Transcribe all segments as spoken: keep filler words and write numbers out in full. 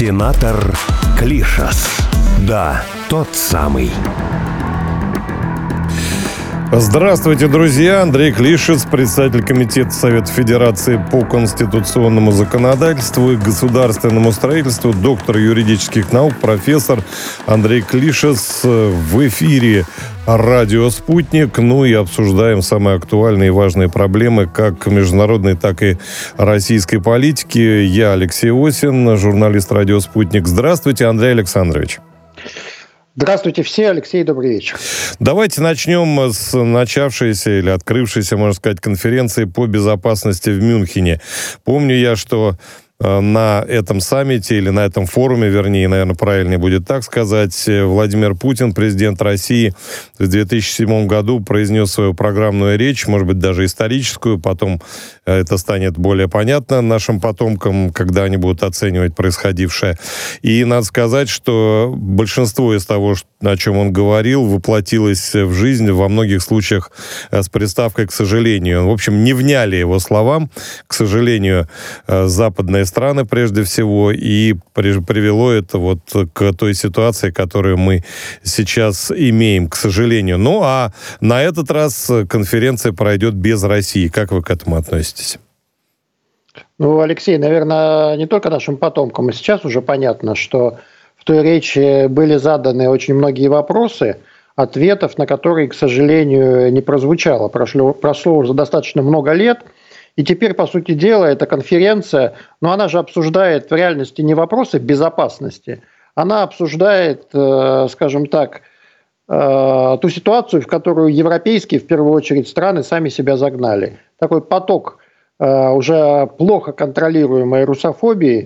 Сенатор Клишас. Да, тот самый. Здравствуйте, друзья. Андрей Клишас, председатель Комитета Совета Федерации по конституционному законодательству и государственному строительству, доктор юридических наук, профессор Андрей Клишас в эфире радио «Спутник». Ну и обсуждаем самые актуальные и важные проблемы как международной, так и российской политики. Я Алексей Осин, журналист радио «Спутник». Здравствуйте, Андрей Александрович. Здравствуйте все, Алексей, добрый вечер. Давайте начнем с начавшейся или открывшейся, можно сказать, конференции по безопасности в Мюнхене. Помню я, что на этом саммите или на этом форуме, вернее, наверное, правильнее будет так сказать, Владимир Путин, президент России, в две тысячи седьмом году произнес свою программную речь, может быть, даже историческую, потом это станет более понятно нашим потомкам, когда они будут оценивать происходившее. И надо сказать, что большинство из того, о чем он говорил, воплотилось в жизнь, во многих случаях с приставкой «к сожалению». В общем, не вняли его словам, к сожалению, западные страны прежде всего, и при, привело это вот к той ситуации, которую мы сейчас имеем, к сожалению. Ну, а на этот раз конференция пройдет без России. Как вы к этому относитесь? Ну, Алексей, наверное, не только нашим потомкам, и сейчас уже понятно, что в той речи были заданы очень многие вопросы, ответов на которые, к сожалению, не прозвучало. Прошло, прошло уже достаточно много лет. И теперь, по сути дела, эта конференция, но она же обсуждает в реальности не вопросы безопасности, она обсуждает, скажем так, ту ситуацию, в которую европейские, в первую очередь, страны сами себя загнали. Такой поток уже плохо контролируемой русофобии,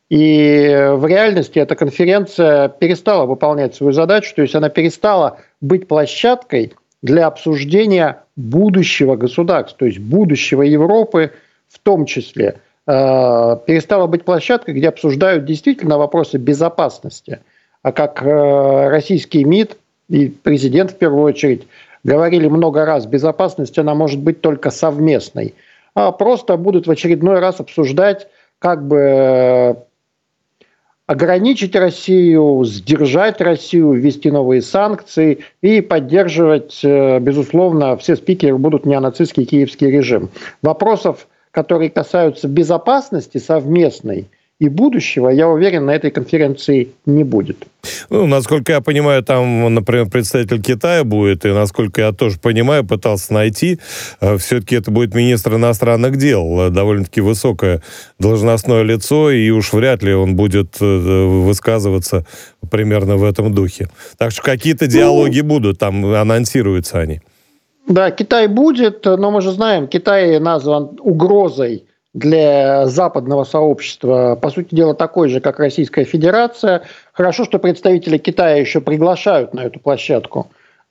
и в реальности эта конференция перестала выполнять свою задачу, то есть она перестала быть площадкой для обсуждения будущего государства, то есть будущего Европы в том числе, э, перестала быть площадкой, где обсуждают действительно вопросы безопасности. А как э, российский МИД и президент в первую очередь говорили много раз, безопасность она может быть только совместной. А просто будут в очередной раз обсуждать, как бы э, ограничить Россию, сдержать Россию, ввести новые санкции и поддерживать, безусловно, все спикеры будут неонацистский киевский режим. Вопросов, которые касаются безопасности совместной и будущего, я уверен, на этой конференции не будет. Ну, насколько я понимаю, там, например, представитель Китая будет, и, насколько я тоже понимаю, пытался найти, все-таки это будет министр иностранных дел, довольно-таки высокое должностное лицо, и уж вряд ли он будет высказываться примерно в этом духе. Так что какие-то диалоги ну, будут, там анонсируются они. Да, Китай будет, но мы же знаем, Китай назван угрозой для западного сообщества, по сути дела, такой же, как Российская Федерация. Хорошо, что представители Китая еще приглашают на эту площадку.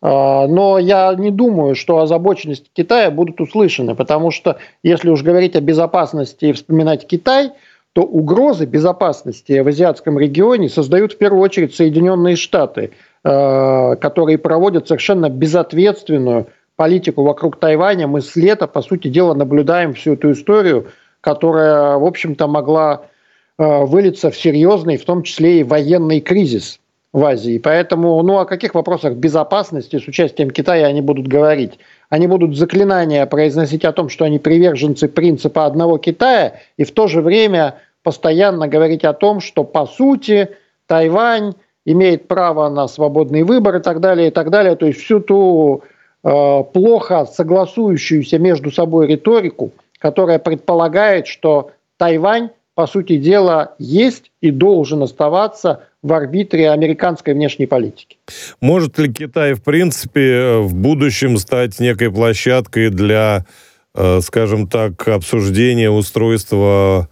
Но я не думаю, что озабоченности Китая будут услышаны, потому что, если уж говорить о безопасности и вспоминать Китай, то угрозы безопасности в азиатском регионе создают в первую очередь Соединенные Штаты, которые проводят совершенно безответственную политику вокруг Тайваня. Мы с лета, по сути дела, наблюдаем всю эту историю, которая, в общем-то, могла э, вылиться в серьезный, в том числе и военный кризис в Азии. Поэтому, ну, о каких вопросах безопасности с участием Китая они будут говорить? Они будут заклинания произносить о том, что они приверженцы принципа одного Китая, и в то же время постоянно говорить о том, что, по сути, Тайвань имеет право на свободный выбор и так далее, и так далее. То есть всю ту э, плохо согласующуюся между собой риторику, которая предполагает, что Тайвань, по сути дела, есть и должен оставаться в арбитре американской внешней политики. Может ли Китай, в принципе, в будущем стать некой площадкой для, скажем так, обсуждения устройства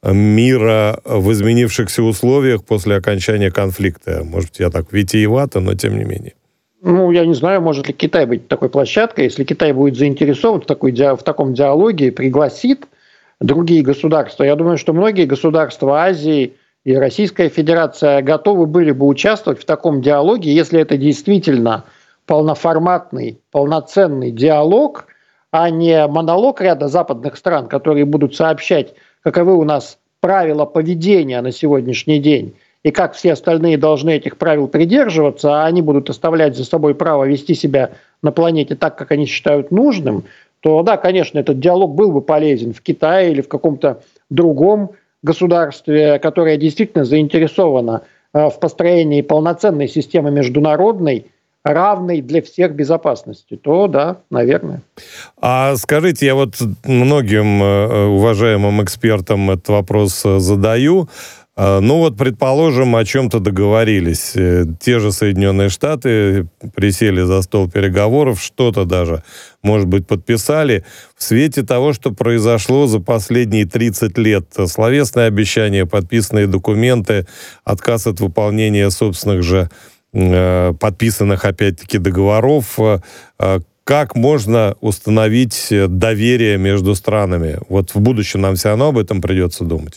мира в изменившихся условиях после окончания конфликта? Может быть, я так витиевато, но тем не менее. Ну, я не знаю, может ли Китай быть такой площадкой. Если Китай будет заинтересован в, такой, в таком диалоге и пригласит другие государства, я думаю, что многие государства Азии и Российская Федерация готовы были бы участвовать в таком диалоге, если это действительно полноформатный, полноценный диалог, а не монолог ряда западных стран, которые будут сообщать, каковы у нас правила поведения на сегодняшний день, и как все остальные должны этих правил придерживаться, а они будут оставлять за собой право вести себя на планете так, как они считают нужным, то да, конечно, этот диалог был бы полезен в Китае или в каком-то другом государстве, которое действительно заинтересовано в построении полноценной системы международной, равной для всех безопасности, то да, наверное. А скажите, я вот многим уважаемым экспертам этот вопрос задаю. Ну вот, предположим, о чем-то договорились. Те же Соединенные Штаты присели за стол переговоров, что-то даже, может быть, подписали. В свете того, что произошло за последние тридцать лет, словесные обещания, подписанные документы, отказ от выполнения собственных же подписанных, опять-таки, договоров, как можно установить доверие между странами? Вот в будущем нам все равно об этом придется думать.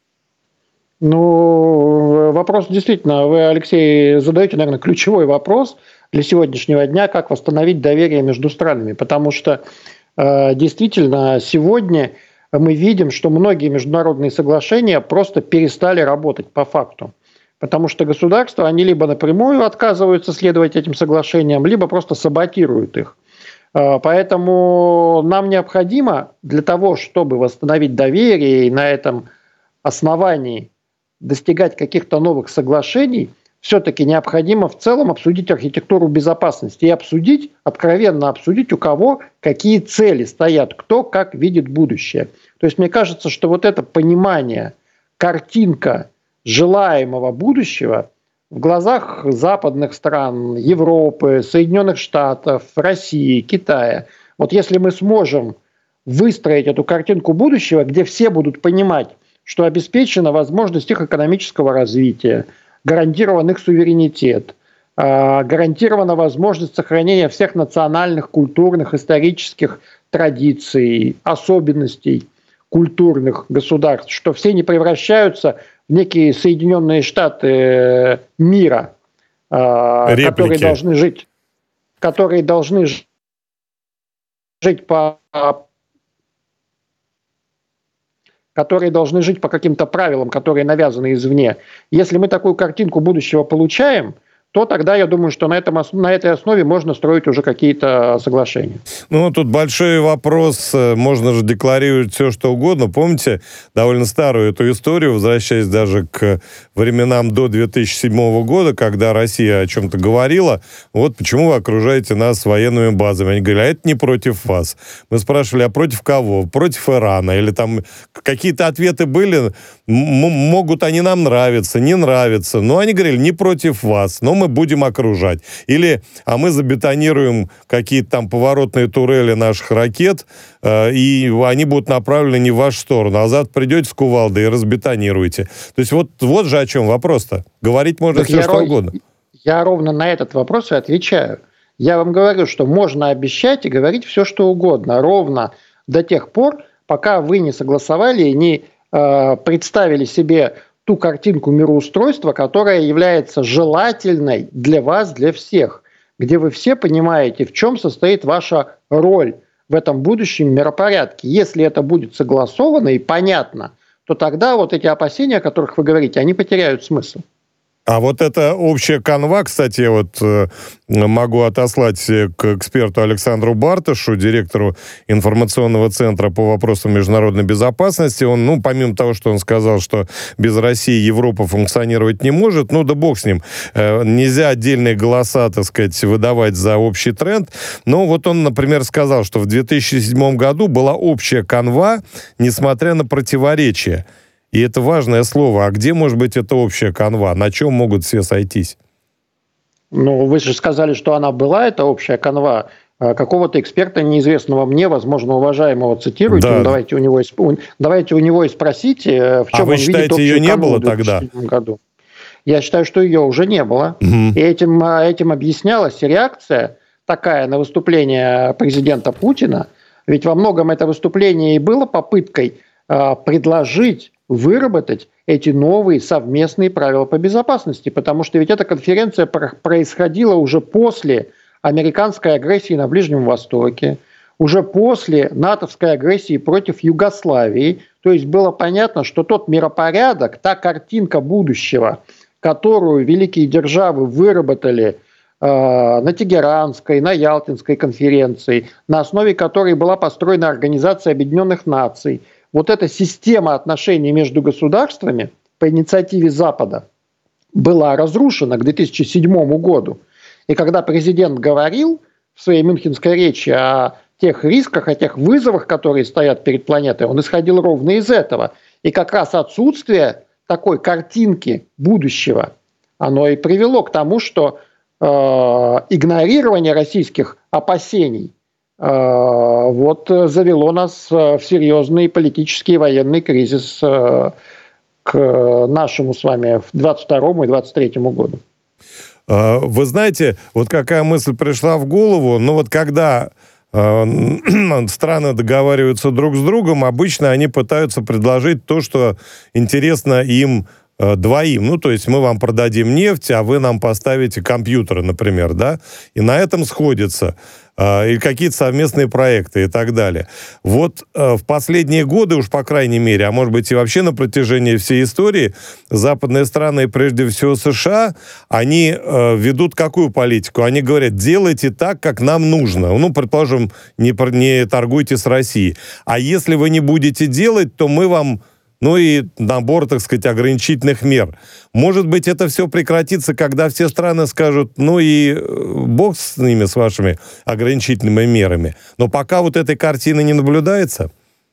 Ну, вопрос действительно, вы, Алексей, задаете, наверное, ключевой вопрос для сегодняшнего дня, как восстановить доверие между странами, потому что э, действительно сегодня мы видим, что многие международные соглашения просто перестали работать по факту, потому что государства, они либо напрямую отказываются следовать этим соглашениям, либо просто саботируют их. Э, поэтому нам необходимо для того, чтобы восстановить доверие и на этом основании достигать каких-то новых соглашений, все-таки необходимо в целом обсудить архитектуру безопасности и обсудить, откровенно обсудить, у кого какие цели стоят, кто как видит будущее. То есть мне кажется, что вот это понимание, картинка желаемого будущего в глазах западных стран, Европы, Соединенных Штатов, России, Китая, вот если мы сможем выстроить эту картинку будущего, где все будут понимать, что обеспечена возможность их экономического развития, гарантирован их суверенитет, гарантирована возможность сохранения всех национальных, культурных, исторических традиций, особенностей культурных государств, что все не превращаются в некие Соединенные Штаты мира, Реплики. которые должны жить, которые должны жить по которые должны жить по каким-то правилам, которые навязаны извне. Если мы такую картинку будущего получаем, то тогда, я думаю, что на, этом, на этой основе можно строить уже какие-то соглашения. Ну, тут большой вопрос. Можно же декларировать все, что угодно. Помните довольно старую эту историю, возвращаясь даже к временам до две тысячи седьмого года, когда Россия о чем-то говорила, вот почему вы окружаете нас военными базами. Они говорили, а это не против вас. Мы спрашивали, а против кого? Против Ирана? Или там какие-то ответы были, м- могут они нам нравиться, не нравиться. Но они говорили, не против вас, но мы мы будем окружать. Или, а мы забетонируем какие-то там поворотные турели наших ракет, э, и они будут направлены не в вашу сторону. А завтра придете с кувалдой и разбетонируете. То есть вот, вот же о чем вопрос-то. Говорить можно так все, что ров... угодно. Я ровно на этот вопрос и отвечаю. Я вам говорю, что можно обещать и говорить все, что угодно. Ровно до тех пор, пока вы не согласовали и не э, представили себе ту картинку мироустройства, которая является желательной для вас, для всех, где вы все понимаете, в чем состоит ваша роль в этом будущем миропорядке. Если это будет согласовано и понятно, то тогда вот эти опасения, о которых вы говорите, они потеряют смысл. А вот эта общая канва, кстати, вот э, могу отослать к эксперту Александру Барташу, директору информационного центра по вопросам международной безопасности. Он, ну, помимо того, что он сказал, что без России Европа функционировать не может, ну, да бог с ним. Э, нельзя отдельные голоса, так сказать, выдавать за общий тренд. Но вот он, например, сказал, что в две тысячи седьмом году была общая канва, несмотря на противоречия. И это важное слово. А где может быть эта общая канва? На чем могут все сойтись? Ну, вы же сказали, что она была, эта общая канва. Какого-то эксперта, неизвестного мне, возможно, уважаемого, цитируйте. Да. Ну, давайте, у него, давайте у него и спросите, в чем а вы он считаете, видит ее не было тогда? Году. Я считаю, что ее уже не было. Угу. И этим, этим объяснялась реакция такая на выступление президента Путина. Ведь во многом это выступление и было попыткой э, предложить выработать эти новые совместные правила по безопасности, потому что ведь эта конференция происходила уже после американской агрессии на Ближнем Востоке, уже после натовской агрессии против Югославии. То есть было понятно, что тот миропорядок, та картинка будущего, которую великие державы выработали э, на Тегеранской, на Ялтинской конференции, на основе которой была построена Организация Объединенных Наций, вот эта система отношений между государствами по инициативе Запада была разрушена к две тысячи седьмому году. И когда президент говорил в своей мюнхенской речи о тех рисках, о тех вызовах, которые стоят перед планетой, он исходил ровно из этого. И как раз отсутствие такой картинки будущего, оно и привело к тому, что э, игнорирование российских опасений э, вот, завело нас в серьезный политический и военный кризис э, к нашему с вами двадцать второму и двадцать третьему году. Вы знаете, вот какая мысль пришла в голову, ну вот когда э, страны договариваются друг с другом, обычно они пытаются предложить то, что интересно им э, двоим. Ну, то есть мы вам продадим нефть, а вы нам поставите компьютеры, например, да, и на этом сходятся. И какие-то совместные проекты и так далее. Вот э, в последние годы, уж по крайней мере, а может быть и вообще на протяжении всей истории, западные страны, прежде всего США, они э, ведут какую политику? Они говорят, делайте так, как нам нужно. Ну, предположим, не, не торгуйте с Россией. А если вы не будете делать, то мы вам... Ну и набор, так сказать, ограничительных мер. Может быть, это все прекратится, когда все страны скажут, ну и бог с ними, с вашими ограничительными мерами. Но пока вот этой картины не наблюдается?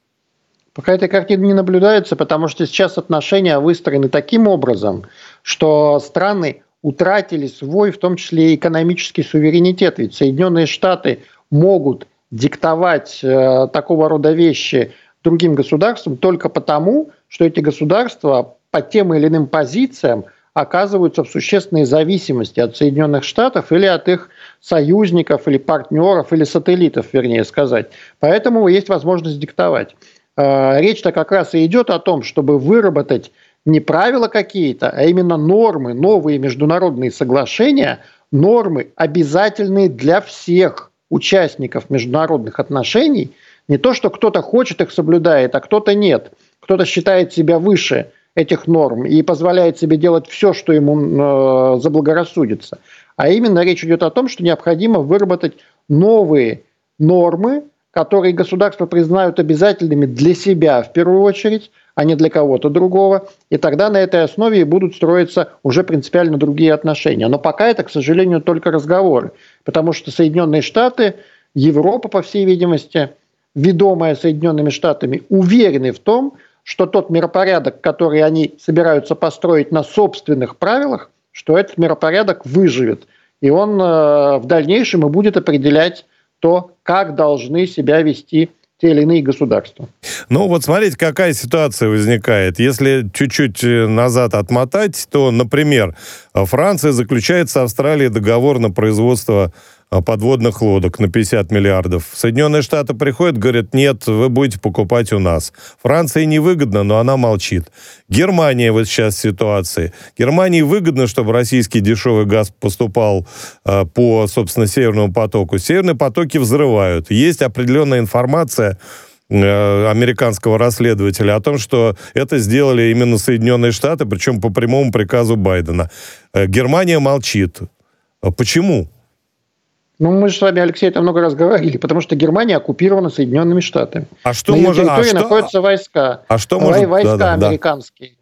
Пока этой картины не наблюдается, потому что сейчас отношения выстроены таким образом, что страны утратили свой, в том числе и экономический суверенитет. Ведь Соединенные Штаты могут диктовать э, такого рода вещи другим государствам только потому, что эти государства по тем или иным позициям оказываются в существенной зависимости от Соединенных Штатов или от их союзников, или партнеров, или сателлитов, вернее сказать. Поэтому есть возможность диктовать. Речь-то как раз и идет о том, чтобы выработать не правила какие-то, а именно нормы, новые международные соглашения, нормы, обязательные для всех участников международных отношений. Не то, что кто-то хочет их соблюдает, а кто-то нет. Кто-то считает себя выше этих норм и позволяет себе делать все, что ему э, заблагорассудится. А именно речь идет о том, что необходимо выработать новые нормы, которые государства признают обязательными для себя в первую очередь, а не для кого-то другого. И тогда на этой основе и будут строиться уже принципиально другие отношения. Но пока это, к сожалению, только разговоры. Потому что Соединенные Штаты, Европа, по всей видимости, ведомая Соединенными Штатами, уверены в том, что тот миропорядок, который они собираются построить на собственных правилах, что этот миропорядок выживет. И он э, в дальнейшем и будет определять то, как должны себя вести те или иные государства. Ну вот смотрите, какая ситуация возникает. Если чуть-чуть назад отмотать, то, например, Франция заключает с Австралией договор на производство подводных лодок на пятьдесят миллиардов. Соединенные Штаты приходят, говорят, нет, вы будете покупать у нас. Франции невыгодно, но она молчит. Германия вот сейчас в ситуации. Германии выгодно, чтобы российский дешевый газ поступал э, по, собственно, Северному потоку. Северные потоки взрывают. Есть определенная информация э, американского расследователя о том, что это сделали именно Соединенные Штаты, причем по прямому приказу Байдена. Э, Германия молчит. Почему? Ну, мы же с вами, Алексей, это много раз говорили, потому что Германия оккупирована Соединенными Штатами. А что на ее может... территории а находятся что... войска. А что может... Войска да, да, американские.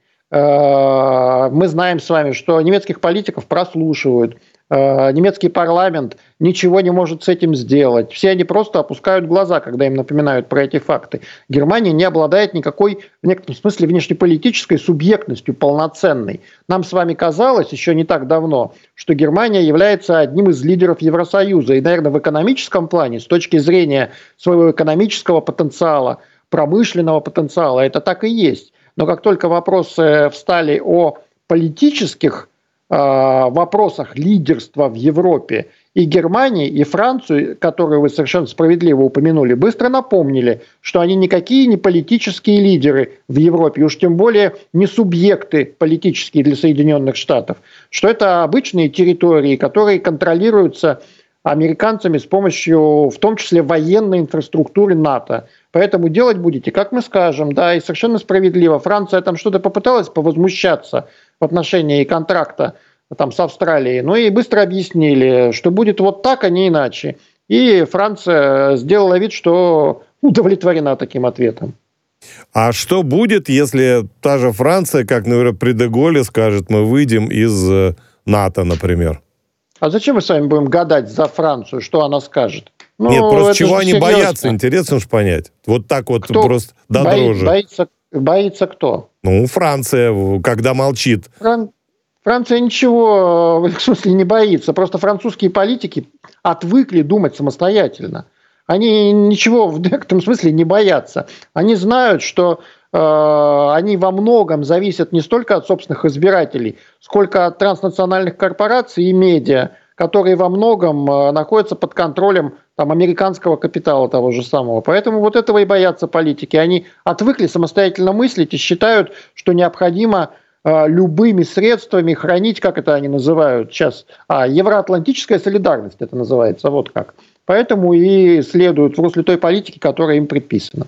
Да. Мы знаем с вами, что немецких политиков прослушивают. Немецкий парламент ничего не может с этим сделать. Все они просто опускают глаза, когда им напоминают про эти факты. Германия не обладает никакой, в некотором смысле, внешнеполитической субъектностью полноценной. Нам с вами казалось еще не так давно, что Германия является одним из лидеров Евросоюза. И, наверное, в экономическом плане, с точки зрения своего экономического потенциала, промышленного потенциала, это так и есть. Но как только вопросы встали о политических в вопросах лидерства в Европе, и Германии, и Францию, которую вы совершенно справедливо упомянули, быстро напомнили, что они никакие не политические лидеры в Европе, уж тем более не субъекты политические для Соединенных Штатов, что это обычные территории, которые контролируются американцами с помощью, в том числе, военной инфраструктуры НАТО. Поэтому делать будете, как мы скажем, да, и совершенно справедливо. Франция там что-то попыталась повозмущаться в отношении контракта там, с Австралией, но ей быстро объяснили, что будет вот так, а не иначе. И Франция сделала вид, что удовлетворена таким ответом. А что будет, если та же Франция, как, например, при де Голле скажет, мы выйдем из НАТО, например? А зачем мы с вами будем гадать за Францию, что она скажет? Ну, Нет, просто чего они серьезно. боятся, интересно же понять. Вот так вот Кто просто до боится, дрожи. Боится, боится кто? Ну, Франция, когда молчит. Фран... Франция ничего, в смысле, не боится. Просто французские политики отвыкли думать самостоятельно. Они ничего в этом смысле не боятся. Они знают, что э, они во многом зависят не столько от собственных избирателей, сколько от транснациональных корпораций и медиа, которые во многом э, находятся под контролем там, американского капитала того же самого. Поэтому вот этого и боятся политики. Они отвыкли самостоятельно мыслить и считают, что необходимо э, любыми средствами хранить, как это они называют сейчас, а, евроатлантическая солидарность это называется, вот как. Поэтому и следуют в русле той политики, которая им предписана.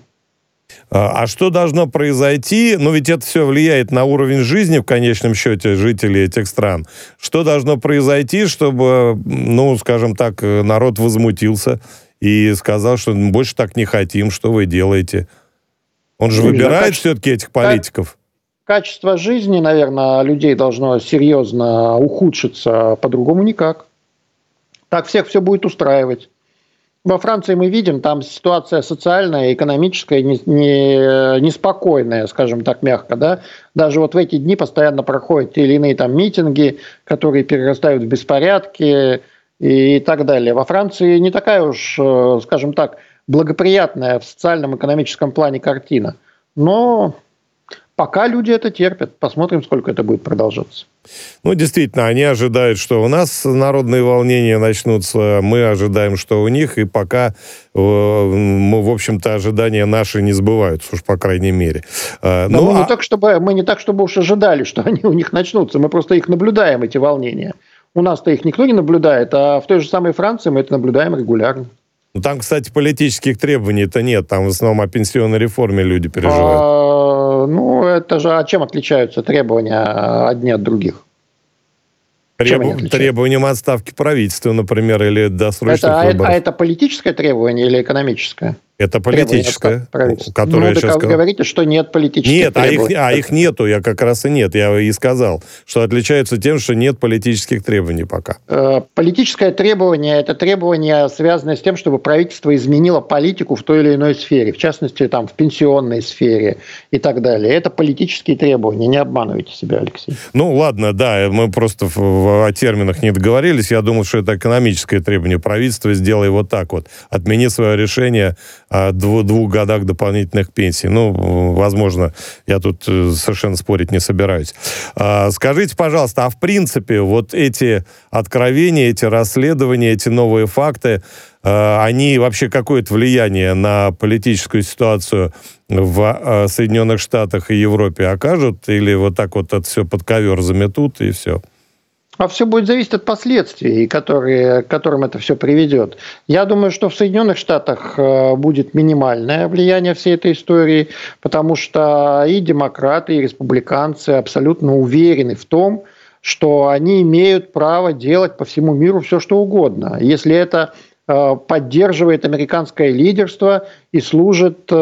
А что должно произойти? Ну, ведь это все влияет на уровень жизни, в конечном счете, жителей этих стран. Что должно произойти, чтобы, ну, скажем так, народ возмутился и сказал, что больше так не хотим, что вы делаете? Он же выбирает качество, все-таки этих политиков. Качество жизни, наверное, людей должно серьезно ухудшиться, по-другому никак. Так всех все будет устраивать. Во Франции мы видим, там ситуация социальная, экономическая, не, не, неспокойная, скажем так, мягко. Да? Даже вот в эти дни постоянно проходят те или иные там митинги, которые перерастают в беспорядки и так далее. Во Франции не такая уж, скажем так, благоприятная в социальном, экономическом плане картина. Но пока люди это терпят. Посмотрим, сколько это будет продолжаться. Ну, действительно, они ожидают, что у нас народные волнения начнутся, мы ожидаем, что у них, и пока, э, мы, в общем-то, ожидания наши не сбываются, уж по крайней мере. Э, Но ну, мы, а... не так, чтобы, мы не так, чтобы уж ожидали, что они у них начнутся, мы просто их наблюдаем, эти волнения. У нас-то их никто не наблюдает, а в той же самой Франции мы это наблюдаем регулярно. Ну, там, кстати, политических требований-то нет, там в основном о пенсионной реформе люди переживают. А, ну, это же, а чем отличаются требования одни от других? Треб... Требованием отставки правительства, например, или досрочных это, выборов. А это политическое требование или экономическое? Это политическое, которое ну, я сейчас вы сказал. говорите, что нет политических нет, требований. Нет, а их, а их нету, я как раз и нет, я и сказал, что отличаются тем, что нет политических требований пока. Политическое требование – это требование, связанное с тем, чтобы правительство изменило политику в той или иной сфере, в частности, там, в пенсионной сфере и так далее. Это политические требования, не обманывайте себя, Алексей. Ну, ладно, да, мы просто в, в, о терминах не договорились, я думал, что это экономическое требование. Правительство сделай вот так вот, отмени свое решение о двух, двух годах дополнительных пенсий. Ну, возможно, я тут совершенно спорить не собираюсь. А, скажите, пожалуйста, а в принципе вот эти откровения, эти расследования, эти новые факты, а, они вообще какое-то влияние на политическую ситуацию в а, Соединенных Штатах и Европе окажут? Или вот так вот это все под ковер заметут и все? А все будет зависеть от последствий, которые, к которым это все приведет. Я думаю, что в Соединенных Штатах будет минимальное влияние всей этой истории, потому что и демократы, и республиканцы абсолютно уверены в том, что они имеют право делать по всему миру все, что угодно. Если это поддерживает американское лидерство и служит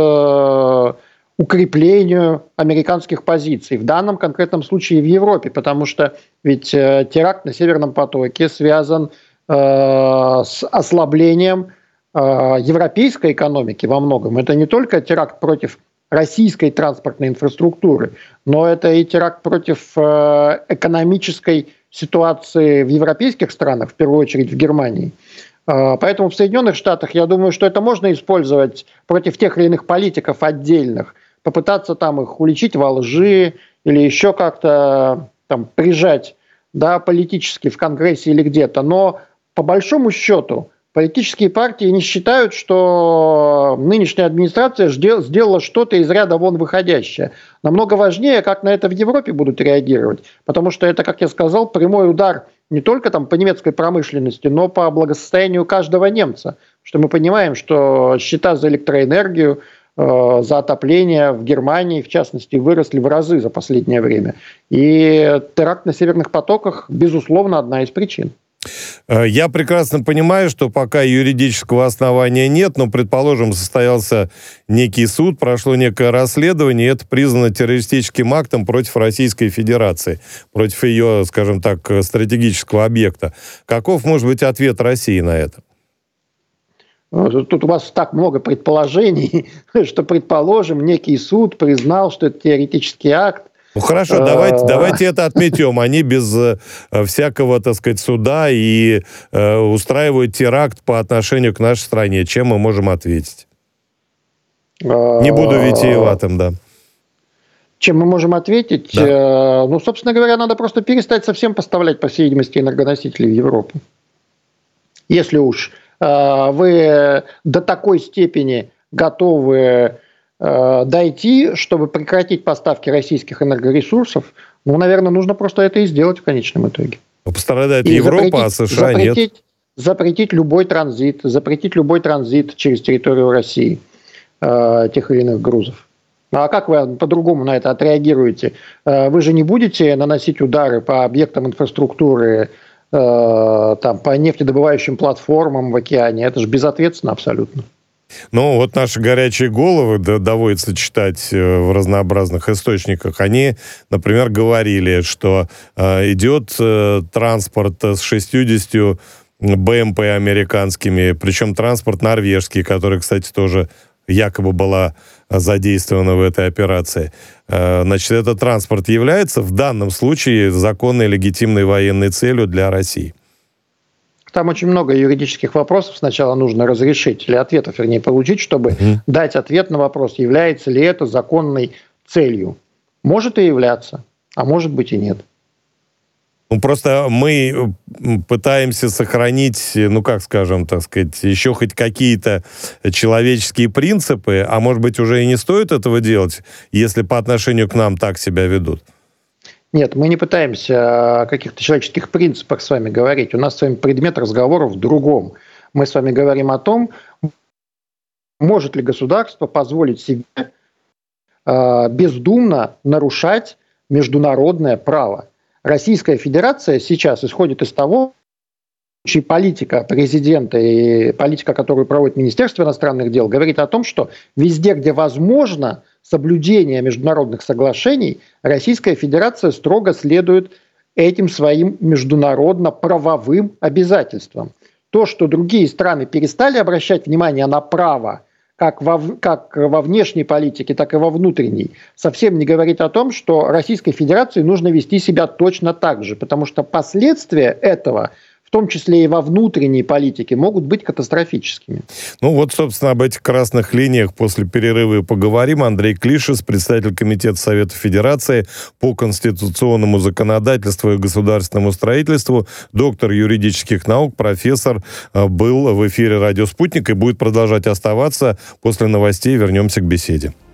укреплению американских позиций. В данном конкретном случае в Европе, потому что ведь э, теракт на Северном потоке связан э, с ослаблением э, европейской экономики во многом. Это не только теракт против российской транспортной инфраструктуры, но это и теракт против э, экономической ситуации в европейских странах, в первую очередь в Германии. Поэтому в Соединенных Штатах, я думаю, что это можно использовать против тех или иных политиков отдельных, попытаться там их уличить во лжи или еще как-то там прижать, да, политически в Конгрессе или где-то. Но по большому счету политические партии не считают, что нынешняя администрация сделала что-то из ряда вон выходящее. Намного важнее, как на это в Европе будут реагировать, потому что это, как я сказал, прямой удар не только там по немецкой промышленности, но по благосостоянию каждого немца. Что мы понимаем, что счета за электроэнергию, э, за отопление в Германии, в частности, выросли в разы за последнее время. И теракт на Северных потоках, безусловно, одна из причин. Я прекрасно понимаю, что пока юридического основания нет, но, предположим, состоялся некий суд, прошло некое расследование, и это признано террористическим актом против Российской Федерации, против ее, скажем так, стратегического объекта. Каков может быть ответ России на это? Тут у вас так много предположений, что, предположим, некий суд признал, что это теоретический акт. Ну хорошо, давайте, давайте это отметем. Они без э, всякого, так сказать, суда и э, устраивают теракт по отношению к нашей стране. Чем мы можем ответить? Не буду витиеватым, да. Чем мы можем ответить? Да. Э, ну, собственно говоря, надо просто перестать совсем поставлять, по всей видимости, энергоносители в Европу. Если уж э, вы до такой степени готовы дойти, чтобы прекратить поставки российских энергоресурсов, ну, наверное, нужно просто это и сделать в конечном итоге. Пострадает и Европа, а США запретить, нет. Запретить любой транзит, запретить любой транзит через территорию России э, тех или иных грузов. А как вы по-другому на это отреагируете? Э, вы же не будете наносить удары по объектам инфраструктуры, э, там, по нефтедобывающим платформам в океане. Это же безответственно абсолютно. Ну, вот наши горячие головы, да, доводится читать в разнообразных источниках, они, например, говорили, что э, идет э, транспорт с шестьюдесятью бэ эм пэ американскими, причем транспорт норвежский, который, кстати, тоже якобы была задействована в этой операции. Э, значит, этот транспорт является в данном случае законной легитимной военной целью для России. Там очень много юридических вопросов сначала нужно разрешить, или ответов, вернее, получить, чтобы mm. дать ответ на вопрос, является ли это законной целью. Может и являться, а может быть и нет. Ну, просто мы пытаемся сохранить, ну, как скажем, так сказать, еще хоть какие-то человеческие принципы, а может быть, уже и не стоит этого делать, если по отношению к нам так себя ведут. Нет, мы не пытаемся о каких-то человеческих принципах с вами говорить. У нас с вами предмет разговора в другом. Мы с вами говорим о том, может ли государство позволить себе э, бездумно нарушать международное право. Российская Федерация сейчас исходит из того, что политика президента и политика, которую проводит Министерство иностранных дел, говорит о том, что везде, где возможно соблюдение международных соглашений, Российская Федерация строго следует этим своим международно-правовым обязательствам. То, что другие страны перестали обращать внимание на право, как во, как во внешней политике, так и во внутренней, совсем не говорит о том, что Российской Федерации нужно вести себя точно так же, потому что последствия этого, в том числе и во внутренней политике, могут быть катастрофическими. Ну вот, собственно, об этих красных линиях после перерыва и поговорим. Андрей Клишес, председатель Комитета Совета Федерации по конституционному законодательству и государственному строительству, доктор юридических наук, профессор, был в эфире «Радио Спутник» и будет продолжать оставаться. После новостей вернемся к беседе.